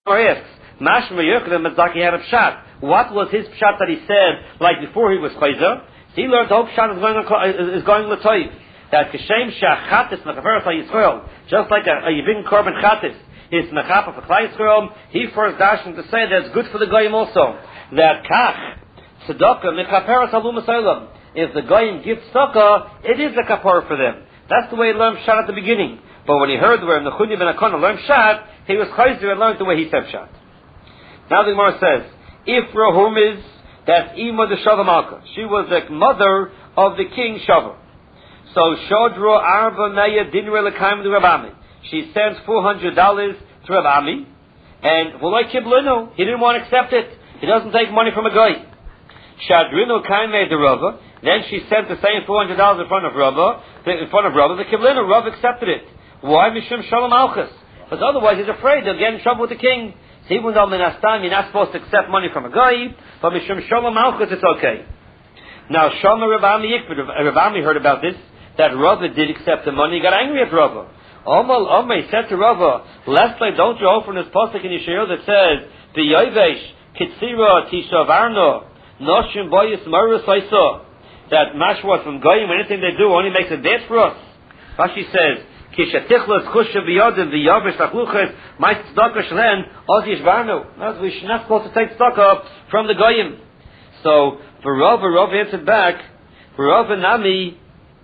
asks, Mashma Yochanan Mazaki had a pshat. What was his pshat that he said, like before he was chayzer? So he learned the whole pshat is going l'toiv. That Kishem Shachatis Mechaperes HaYisrael, just like a Yivin Korban Chatis is Mechapa for Klai Yisrael, he first dashed to say that it's good for the Goyim also. That Kach, Tzedakah, Mechaperes Halum Asylum. If the Goyim give tzedakah, it is a kapara for them. That's the way he learned pshat at the beginning. But when he heard where Nechuni ben Akona learned pshat, he was chayzer and learned the way he said pshat. Now the Gemara says, if Rahum is, that's Ima the Shava Malka. She was the mother of the king Shava. So Shodro Arba Meya Dinre Lekaim to Rabami. She sends $400 to Rabami, and Voloi Kiblinu, he didn't want to accept it. He doesn't take money from a guy. Shadrinu Kaimei de Rava. Then she sent the same $400 in front of Rava. The Kiblinu, Rava accepted it. Why? Mishum Shalom Malchus. Because otherwise he's afraid they'll get in trouble with the king. So even though Minastam, you're not supposed to accept money from a guy, but Mishum Shalom Malchus, it's okay. Now, Shama Rabami Yikbid, Rabami heard about this, that Rava did accept the money, he got angry at Rava. Omay said to Rava, Leslie, don't you open this pasuk in Yeshayah that says, the Yovesh, Kitsira, Tisha Varno, Noshim Boyis Marus Aisa, that mashwas from Goyim, anything they do only makes it bad for us. Rashi says, Kishatichlas Chusha Biyodim, the Yovesh Tachluches, my tzedakah shlen, Ozish Varno. We're not supposed to take tzedakah from the Goyim. So, for Rava answered back, for Rava Nami,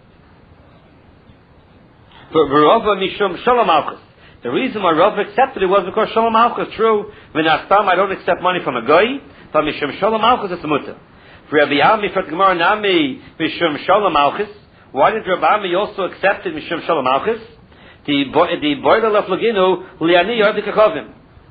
for Rava Mishum Shalom Malchus. The reason why Rava accepted it was because Shalom Malchus. True, V'nastam, I don't accept money from a guy, but Mishum Shalom Malchus is a mutter. For Rabbi Ami, for Gemara Nami, Mishum Shalom Malchus. Why did Rabbi Ami also accept it Mishum Shalom Malchus? The boiler of Laginu, Liani Yardik Achovim.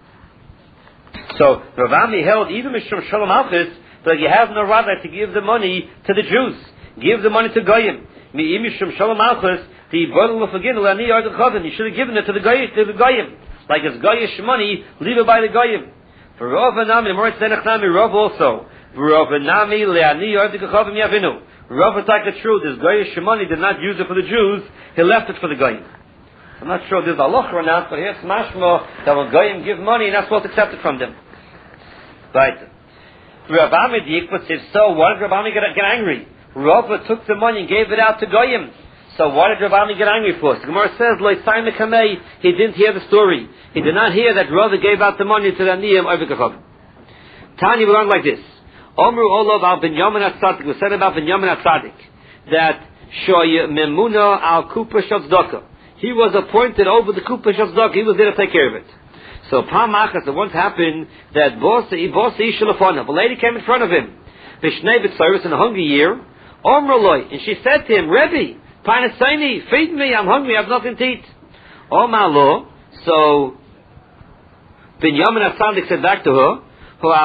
So Rabbi Ami held even Mishum Shalom Malchus, but you have no right to give the money to the Jews. Give the money to Goyim. Mi'im Mishum Shalom Malchus. The boiler of Laginu, Liani Yardik Achovim. You should have given it to the Goyim. Like it's Goyish money, leave it by the Goyim. For Rav Nami, Moritz Denach Nami, Rav also. Rav Nami, Liani Yardik Achovim Yavinu. Rav attacked the truth. This Goyish money did not use it for the Jews. He left it for the Goyim. I'm not sure there's a halacha or not, but here's mashma that when Goyim give money, you're not supposed to accept it from them. Right. Rav Ami Yikbutz, if so, why did Rav Ami get angry? Rav took the money and gave it out to Goyim. So why did Rav Ami get angry for? The Gemara says, he didn't hear the story. He did not hear that Rav gave out the money to the Aniyim Ovikachov. Tanya, we learn like this. Omru Olav al Binyamin HaTzadik, we said about Binyamin HaTzadik, that Shoy Memuna al Kupa Shavzdaka. He was appointed over the Kupa Shavzdaka, he was there to take care of it. So Pamachas, it once happened that Bosi Shalafana, a lady came in front of him, Vishnei B'Tzayrus in a hungry year, Omruloi, and she said to him, Rebbe, Panasaini, feed me, I'm hungry, I have nothing to eat. Omalo, so Binyamin HaTzadik said back to her, I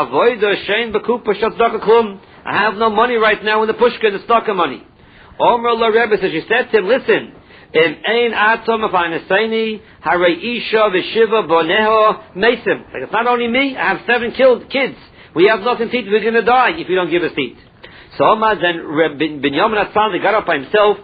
have no money right now in the pushka, the stock of money. Omrullah Rebbe, so she said to him, listen, like it's not only me, I have 7 kids. We have nothing to eat, we're going to die if you don't give us to eat. So then Binyamin HaTzadik got up by himself,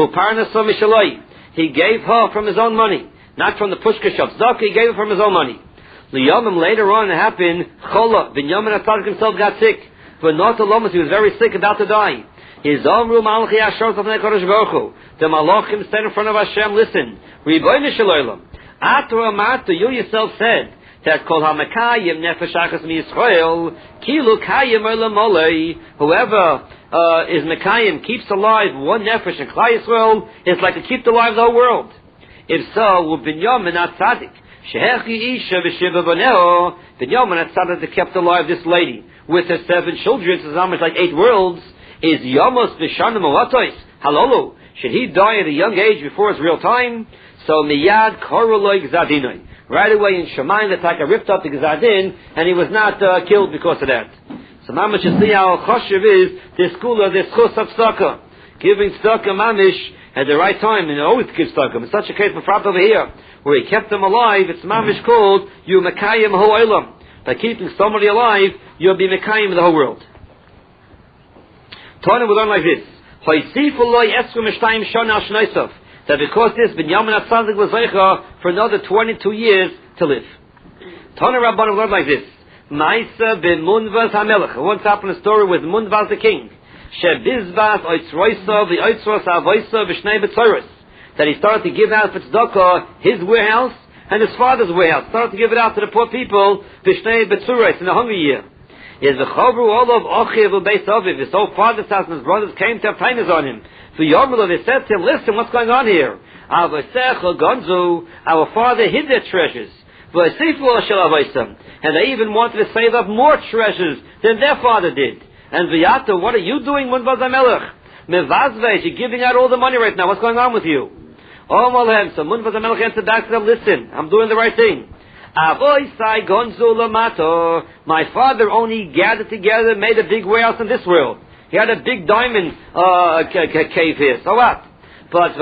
he gave her from his own money, not from the pushka shop. He gave her from his own money. Liyomim, later on it happened, Chola, Binyamin HaTzadik himself got sick. But not alone, he was very sick, about to die. His own room, Malachi Ashar, the Malachim stand in front of Hashem, listen, Ribono Shel Olam, Atu Amatu, you yourself said, that Kol HaMekayim Nefesh Achas MiYisrael, Kilu Kayim Olam Olei, whoever is Mekayim, keeps alive one Nefesh in Klai Yisrael, it's like to keep alive the whole world. If so, with Binyamin HaTzadik, Shehechi Isha V'Shiva Boneo, Binyamin HaTzadik kept alive this lady, with her 7 children, so it's almost like 8 worlds, is Yamos V'Shanim Oatois, Halolu, should he die at a young age before his real time? So Miyad Koroloi Gzadinoi. Right away in Shemayim, the Taka ripped up the Gzadin, and he was not killed because of that. So Mamish, you see how Choshev is, this school of this Chus of Tzedakah. Giving Tzedakah Mamish at the right time, and always gives Tzedakah. In such a case, B'frat over here, where he kept them alive, it's Mamish called, you Mekayim Ho Olam. By keeping somebody alive, you'll be Mekayim the whole world. Tana will learn like this. That because this Binyamin HaTzadik was Zeicha for another 22 years to live. Tana Rabbanim learned like this. Maisa ben Munvaz HaMelech. Once happened a story with Munvaz the king. Shebizvaz oitzroisa v'oitzros avoisa v'shnei betzoros. That he started to give out for tzedakah his warehouse and his father's warehouse. Started to give it out to the poor people v'shnei betzoros in the hungry year. Is the chavru all of Achiv u'beis Aviv. His whole father's house and his brothers came to have kindness on him. So Yomelo, they said to him, listen, what's going on here? Our father hid their treasures. And they even wanted to save up more treasures than their father did. And V'yata, what are you doing, Munvaz HaMelech? Mevazvej, you're giving out all the money right now. What's going on with you? So Munvaz HaMelech answered back to them, listen, I'm doing the right thing. My father only gathered together, made a big warehouse in this world. He had a big diamond cave here. So what? But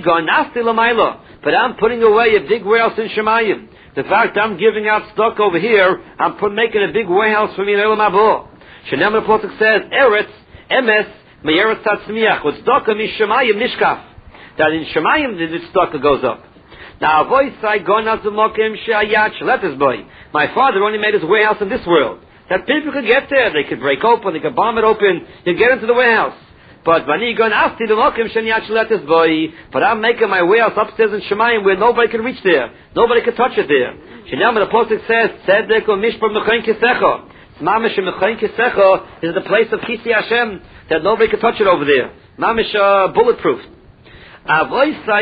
I'm putting away a big warehouse in Shemayim. The fact I'm giving out stock over here, I'm making a big warehouse for me in Elam Abba. Shenem the Pasuk says, Eretz, Emes, Me'eretz Tatzmiach, with stock of Shemayim Nishkaf. That in Shemayim the stock goes up. Now, my father only made his warehouse in this world. That people could get there. They could break open, they could bomb it open, you get into the warehouse. But I'm making my warehouse upstairs in Shemayim where nobody can reach there. Nobody can touch it there. The Pasuk says, Mamish is the place of Kisi Hashem, that nobody can touch it over there. Mamish bulletproof. And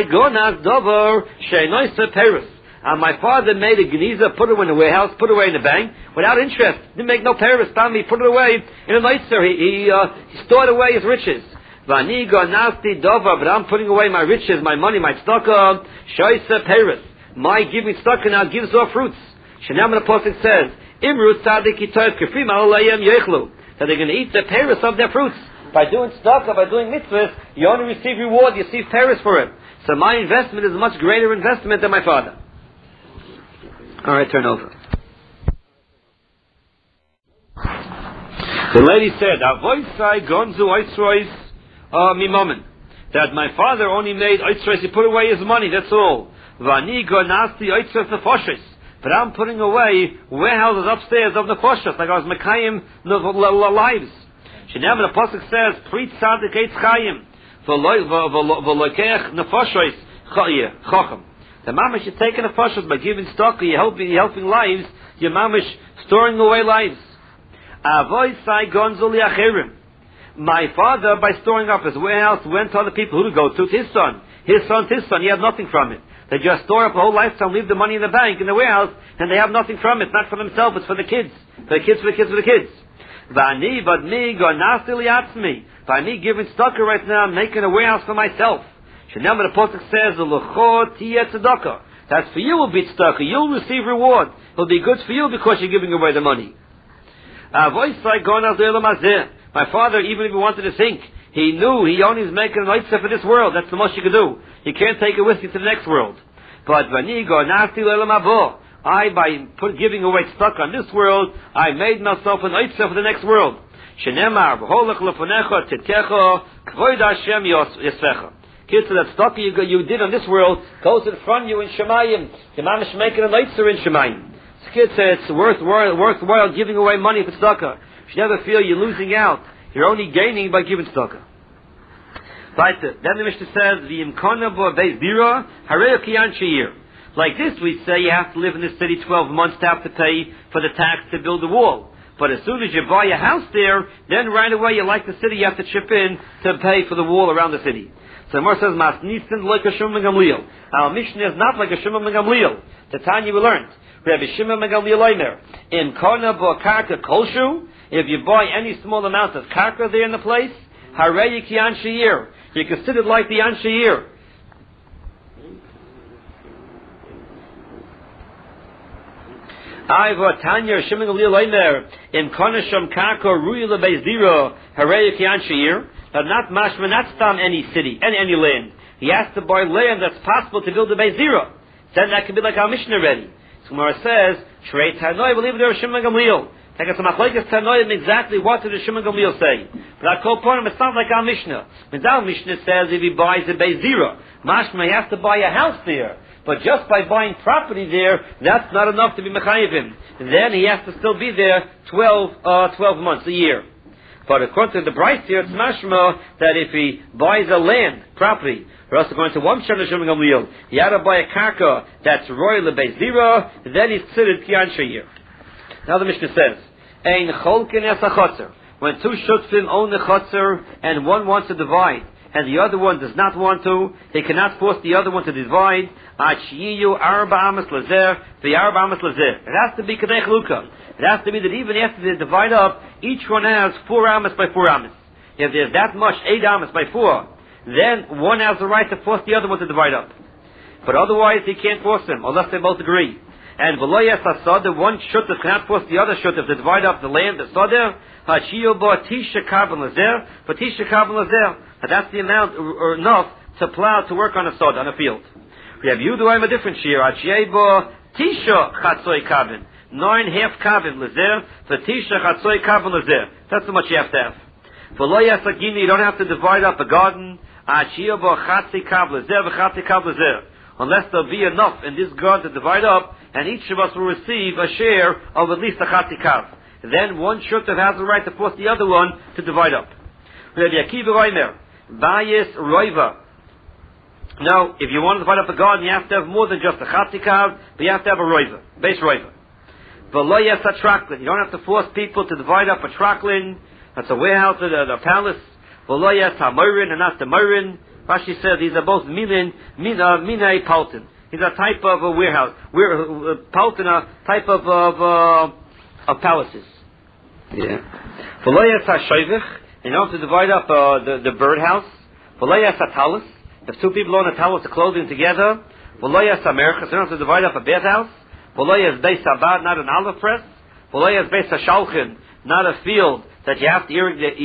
my father made a geniza, put it in the warehouse, put it away in the bank, without interest. Didn't make no paris. He put it away in a nicer. He stored away his riches. But I'm putting away my riches, my money, my tzedakah. Shoysa paris. My giving tzedakah now gives off fruits. Shenam the Pasuk says, Imru tzadik yitoyv kefim alayim yechlu. That they're going to eat the paris of their fruits. By doing tzedakah, by doing mitzvahs, you only receive reward, you receive paris for it. So my investment is a much greater investment than my father. Alright, turn over. The lady said, that my father only made oitzrois, he put away his money, that's all. But I'm putting away warehouses upstairs of nefoshes, like I was mekayim lives. Shenam the Pasuk says, Prit tzadik eitz chayim, v'loikech nefoshes chochem. The mamish is taking nefoshes by giving stock, you're helping lives, you're mamish storing away lives. My father, by storing up his warehouse, went to other people. Who to go to? His son. His son. He had nothing from it. They just store up a whole lifetime, leave the money in the bank, in the warehouse, and they have nothing from it. Not for themselves, it's for the kids. For the kids. By me giving stocker right now, I'm making a warehouse for myself. Shenam the Pasuk says, that's for you will be tzedakah. You'll receive reward. It'll be good for you because you're giving away the money. My father, even if he wanted to think, he knew he only was making an oitzah for this world. That's the most you could do. You can't take it with you to the next world. But by giving away tzedakah on this world, I made myself an oitzah for the next world. Kids, that tzedakah you did on this world goes in front of you in Shemayim. The mamish making a oitzah in Shemayim. Kids say it's worthwhile giving away money for tzedakah. You should never feel you're losing out. You're only gaining by giving tzedakah. Right. Then the Mishnah says, "V'imkona bo beis dira harei kiyan she'ir." Like this, we say you have to live in the city 12 months to have to pay for the tax to build the wall. But as soon as you buy a house there, then right away you like the city, you have to chip in to pay for the wall around the city. So Mar says, "Mas nisin like a Shimon Gamliel." Our Mishnah is not like a Shimon Gamliel. The Tanya we learned. Rabbi Shimon Gamliel Omer, in Kona bo karka kolshu, if you buy any small amount of karka there in the place, harei kiyan she'ir, you're considered like the yan she'ir. I've Tanya Shimon Gamliel Omer, in Kona sham karka ruyi lebeis dira, harei kiyan she'ir. But not mashma, not stam any city, any land. He has to buy land that's possible to build a beis dira. Then that can be like our Mishnah already. So Gemara says, Shrei Tanoi, believe there was Shimon Gamliel. Take us a machlekes Tanoi, exactly what did the Shimon Gamliel say? But I call upon him, it sounds like our Mishnah. But our Mishnah says if he buys a beis dira, mashma, he has to buy a house there. But just by buying property there, that's not enough to be mechayiv him. Then he has to still be there 12 months, a year. But according to the Bryce here, it's mashma that if he buys a land, property, or else going to one shana shuming gamliel, he had to buy a karka that's royal lebei zira, then he's considered kiyan shayir. Now the Mishnah says, ein cholkin es a chotzer. When two shutfim own the chotzer, and one wants to divide, and the other one does not want to, they cannot force the other one to divide. It has to be kadei chaluka. It has to be that even after they divide up, each one has 4 amas by 4 amas. If there's that much, 8 amas by 4, then one has the right to force the other one to divide up. But otherwise, he can't force them, unless they both agree. And v'loyas hasada, one shutaf cannot force the other shutaf to divide up the land, the soder. Hachiyo bo tisha carbon lazer, but tisha carbon lazer. And that's the amount, or enough, to plow, to work on a sod, on a field. We have Yudu, I'm a different shear. Hachiyo bo tisha chatzoi carbon. 9.5 carbon lazer, for tisha chatzoi carbon lazer. That's how much you have to have. V'loyas agini, you don't have to divide up a garden. Hachiyo bo chatzoi carbon lazer, v'chatzoi carbon lazer. Unless there'll be enough in this garden to divide up, and each of us will receive a share of at least a chatzi kav. Then one shutav has the right to force the other one to divide up. Rabbi Akiva Reimer, Bayis Roiva. Now, if you want to divide up a garden, you have to have more than just a chatzi kav, but you have to have a roiva, base roiva. V'loyas a traklin. You don't have to force people to divide up a traklin. That's a warehouse, a palace. V'loyas ha-moirin, and not the moirin. Rashi says these are both minay paltin. These are type of a warehouse. Paltin, a type of palaces. Yeah. V'loyas ha-shoivich, you don't have to divide up the birdhouse. V'loyas ha-talis, if 2 people own a talis of clothing together. V'loyas ha-merchas, you don't have to divide up a bathhouse. V'loyas beis abad, not an olive press. V'loyas beis ha-shalchin, not a field that you have to irrigate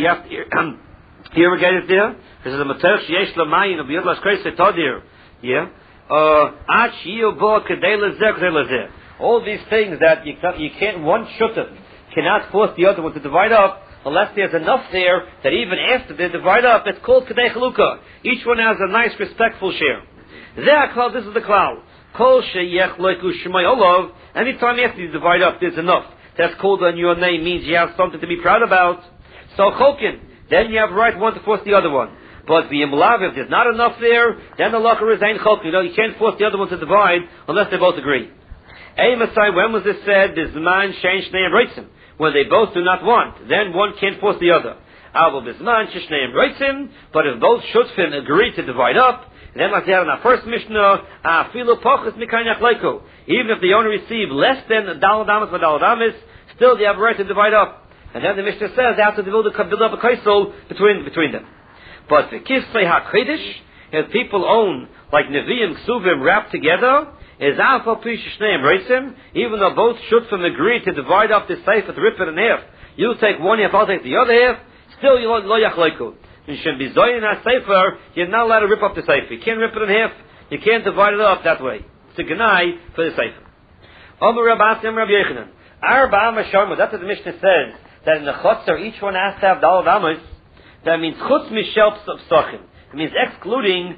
it there. This is a mater sheyesh l'mayin of yod l'shkreis todir. Yeah. Ad shiyu bo kedei lezer kedei lezer. All these things that you can't, one shutaf cannot force the other one to divide up unless there's enough there that even after they divide up, it's called kedei chaluka. Each one has a nice, respectful share. This is the klal. Kol sheyech loiku shmei olav. Anytime after you divide up, there's enough. That's called on your name, means you have something to be proud about. So chokin, then you have the right one to force the other one. But the imlav, if there's not enough there, then the locker is ein chokin. You can't force the other one to divide unless they both agree. Hey Masai, when was this said? This man shein shnei roitzim. When they both do not want, then one can't force the other. Avol bisman shnei roitzim. But if both shutfim agree to divide up, then like they had in our first Mishnah, afilu pochus mikaynach leiko. Even if they only receive less than dalad amas for dalad amas, still they have a right to divide up. And then the Mishnah says they have to build up a kaisel between them. But the kisvei hakodesh, if people own like neviim ksuvim wrapped together, is alpha pi shneim reisim. Even though both shutfim agree to divide up the sefer, to rip it in half, you take one half, I'll take the other half. Still, you lo yachleiku. You should be zoyin a sefer. You're not allowed to rip up the sefer. You can't rip it in half. You can't divide it up that way. It's a genai for the sefer. Omer Rabbasim Rabbi Yechanan. Arba amas sharma. That's what the Mishnah says. That in the chotzer, each one has to have dalad amas. That means chutz mishel psachim. It means excluding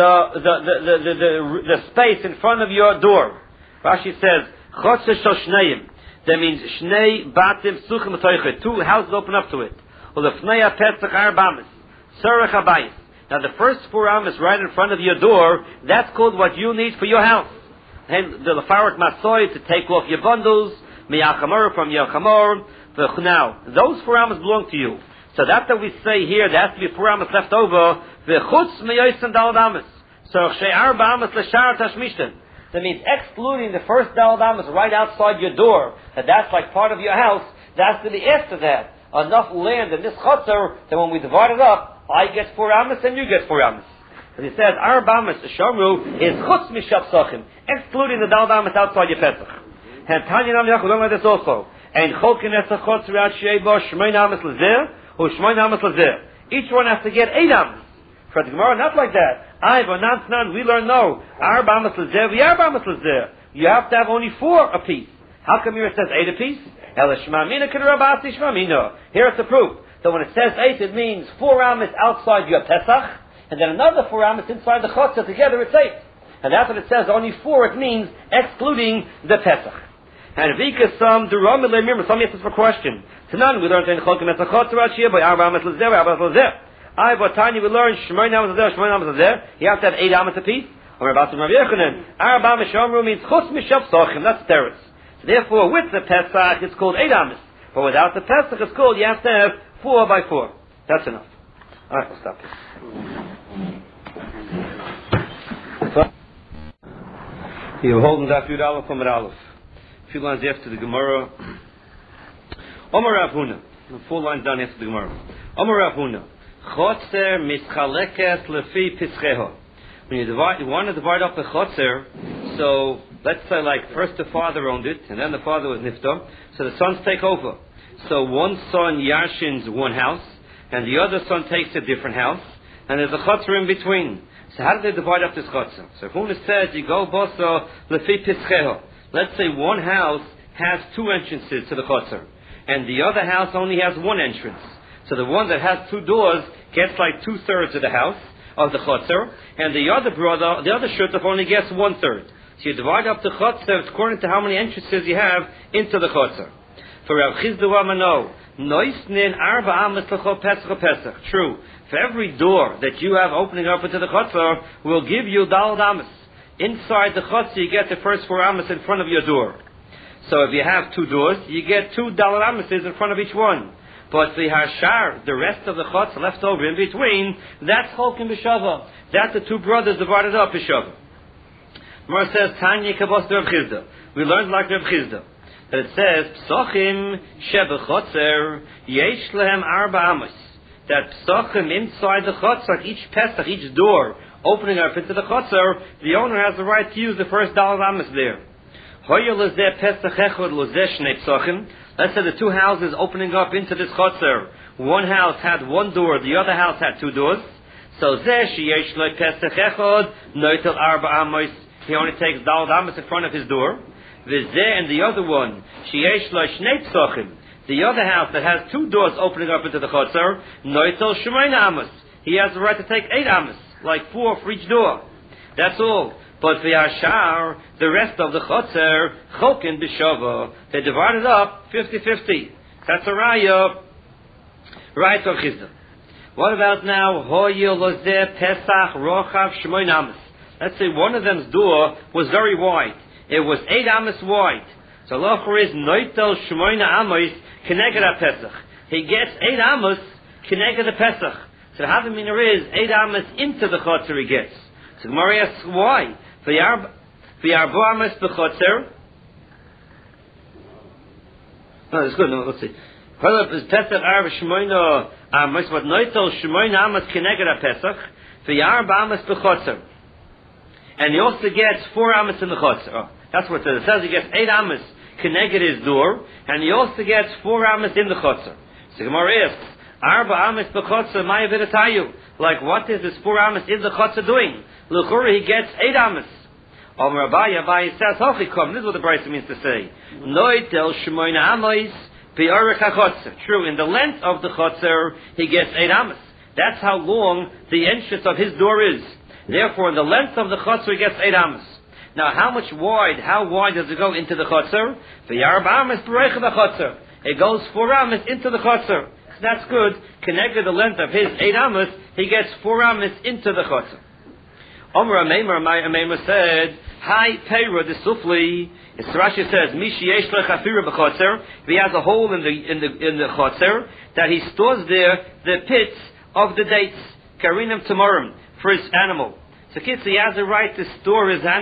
the space in front of your door. Rashi says chotzer shel shneim. That means shnei batim psuchim atoichet. 2 houses open up to it. Well, the fnei pesach arba amas. Surah Chabayis. Now the first 4 amas right in front of your door, that's called what you need for your house. And the lefaret masoy to take off your bundles, miyachamor from your chamor. Now, those 4 amas belong to you. So that we say here, there has to be 4 amas left over. V'chutz meyoysen dalad amas. So shei arba amas l'shar tashmishten. That means excluding the first dalad amas right outside your door, and that's like part of your house. That's to be after that. Enough land in this chotzer that when we divide it up, I get 4 amas and you get 4 amas. As he says, arba amas shamru is chutz mishel psachim, excluding the dalad amas outside your pesach. And Tanya Nam Yachud learn like this also. And cholkin es a chotzer ad sheibo shmein amas lezer or shmein amas lezer. Each one has to get 8 amas. For the Gemara, not like that. We learn no. Arba amas lezer, we arba amas lezer. You have to have only 4 apiece. How come here it says 8 apiece? Here it's the proof. So when it says 8, it means 4 amas outside your Pesach, and then another 4 amas inside the Chotzer. Together it's 8. And that's what it says. Only 4 it means excluding the Pesach. And Vika some Durami Lemir, some answers for question. Tanan, we learned in Chokim et Chotzer Rashia by Arba Amas Lezer, Arba Amas Lezer. I Batani, we learned Shmoy Amas Lezer, Shmoy Amas Lezer. You have to have 8 Amas apiece. Or about to Rav Yechanan. Arba Amas Shomru means Chus Mishav Sochim. That's teres. So therefore, with the Pesach, it's called 8 Amas. But without the Pesach, it's called, you have to have 4 by 4. That's enough. Alright, we'll stop here. You're holding Daf Yud Aleph from Aleph. A few lines after the Gemara. Omer Rav Huna. 4 lines down after the Gemara. Omer Rav Huna. Chotzer mischalekes lefi pischeho. When you want to divide up the chotzer, so let's say like first the father owned it, and then the father was nifta, so the sons take over. So one son yashins one house, and the other son takes a different house, and there's a chotzer in between. So how do they divide up this chotzer? So Huna says you go boso lefi pischeho. Let's say one house has 2 entrances to the chotzer, and the other house only has 1 entrance. So the one that has 2 doors gets like 2/3 of the house, of the chotzer, and the other brother, the other shutaf only gets 1/3. So you divide up the chotzer according to how many entrances you have into the chotzer. For Rav Chizda Amano, noisnin arba amas l'chol pesach pesach. True. For every door that you have opening up into the chotzer, will give you dalad amas. Inside the chotzer, you get the first 4 amas in front of your door. So if you have 2 doors, you get 2 dalad amases in front of each one. But the hashar, the rest of the chotzer left over in between, that's cholkim b'shava. That the 2 brothers divided up b'shava. Mar says Tanya kabos Rav Chizda. We learned like Rav Chizda that it says psochim shebechotzer yesh lehem arba amos. That psochim inside the chotzer, each pesach, each door opening up into the chotzer, the owner has the right to use the first dalad amos there. Hoya lezeh pesach echod lezeh shnei psochim. Let's say the 2 houses opening up into this chotzer. One house had 1 door, the other house had 2 doors. So zeh sheyesh lo pesach echod noitel arba amos. He only takes dalad amos in front of his door. V'zeh and the other one sheyesh lo shnei psochim. The other house that has 2 doors opening up into the chotzer noitel shmeina amos. He has the right to take 8 amos, like 4 for each door. That's all. But the Ashar, the rest of the Chotzer, Chokin b'Shava, they divided up 50-50. That's a raya. Right of Chizda. What about now? Hoyil lozeh Pesach rochav shmoin amas. Let's say one of them's door was very wide. It was 8 amas wide. So locher is noitel shmoin amas keneged Pesach. He gets 8 amas keneged the Pesach. So the Havamina is 8 amas into the Chotzer he gets. So Gemara asks why. V'yarbo amas b'chotzer. No, that's good. No, let's see. Is Pesach arba shmoina amas, but noitel shmoina amas keneged Pesach. V'yarbo amas b'chotzer. And he also gets 4 amas in the chotzer. Oh, that's what it says. It says he gets 8 amas keneged his door, and he also gets 4 amas in the chotzer. So Gemara asks, arba amas b'chotzer maya v'datayu. Like, what is this 4 amas in the chotzer doing? L'chura, he gets 8 amas. Omer Abaye says, Hochikom, this is what the Brisa means to say. Noitel shmoina amas pi'orek hachotzer. True, in the length of the chotzer, he gets 8 amas. That's how long the entrance of his door is. Therefore, in the length of the chotzer, he gets 8 amas. Now, how wide does it go into the chotzer? V'yarba amas b'reich hachotzer. It goes 4 amas into the chotzer. That's good. Connected the length of his 8 amas, he gets 4 amas into the chotzer. Omer Ameimer said, Hi Peira the Sufli. Rashi says, Mishi yesh lechafira b'chotzer. If he has a hole in the chotzer, that he stores there the pits of the dates, karinam tamarim, for his animal. So kids, he has a right to store his animal